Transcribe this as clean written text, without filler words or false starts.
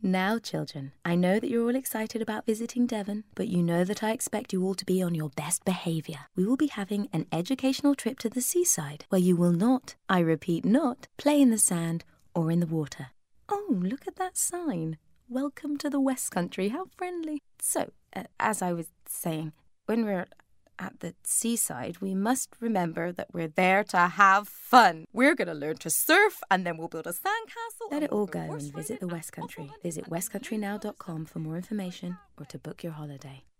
Now, children, I know that you're all excited about visiting Devon, but you know that I expect you all to be on your best behaviour. We will be having an educational trip to the seaside where you will not, I repeat not, play in the sand or in the water. Oh, look at that sign. Welcome to the West Country. How friendly. So, as I was saying, when we're at the seaside, we must remember that we're there to have fun. We're going to learn to surf, and then we'll build a sandcastle. Let it all go and visit the West Country. Visit westcountrynow.com for more information or to book your holiday.